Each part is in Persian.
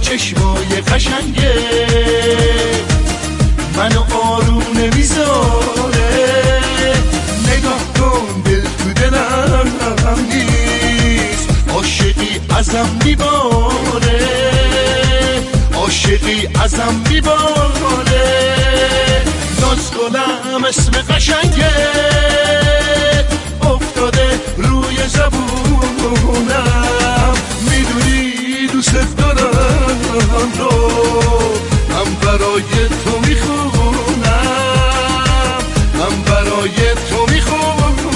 چشمای قشنگه منو آروم نمیذاره. نگاه کن دل تو دلم نیست، عاشقی ازم میباره، عاشقی ازم میباره. ناز گلم اسم قشنگه افتاده روی زبونم، میدونی دوست دارم رو من برای تو میخونم، من برای تو میخونم.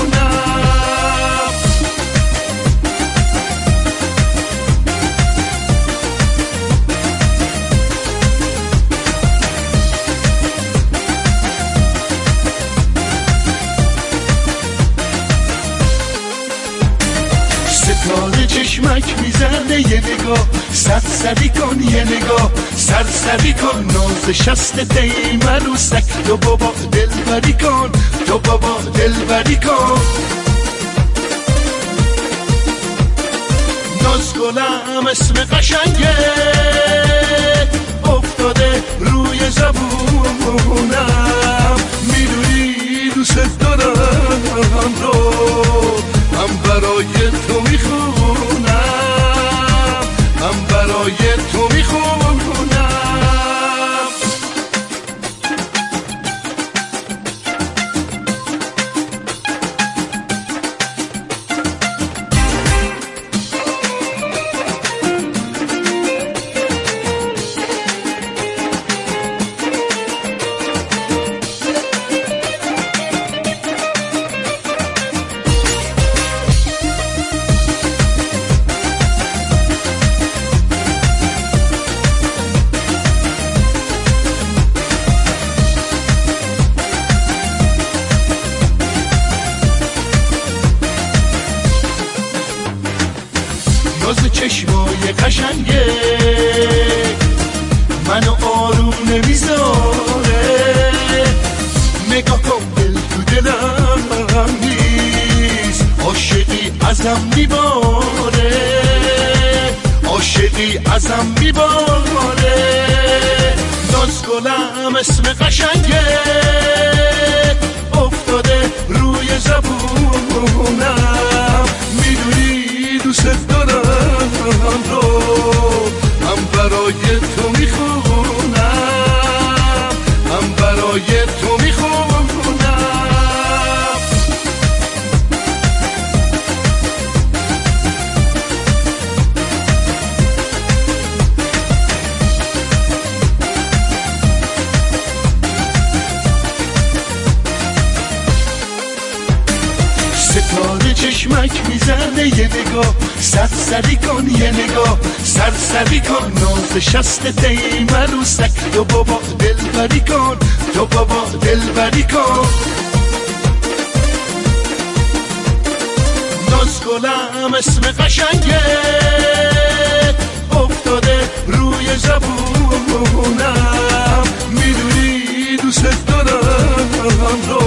ستاره چشمک میزنه یه نگاه، سرسری کن یه نگاه، سرسری کن ناز شست تیمن و سک. تو بابا دلبری کن، تو بابا دلبری کن. ناز گلم اسم قشنگه افتاده روی زبونم، میدونی دوست دارم رو من برای تو میخونم، من برای تو میخونم. ناز چشمای قشنگه منو آروم نمیذاره. نگاه کن دل تو دلم نیست، عاشقی ازم میباره، عاشقی ازم میباره. ناز گلم اسم قشنگه افتاده روی زبونم، میدونی دوست دارم رو من برای تو میخونم، من برای تو میخونم. ستاره چشمک میزنه یه نگاه، سرسری کن یه نگاه، سرسری کن ناز شست تیمن و سک. تو بابا دلبری کن، تو بابا دلبری کن. ناز گلم اسم قشنگه افتاده روی زبونم، میدونی دوست دارم رو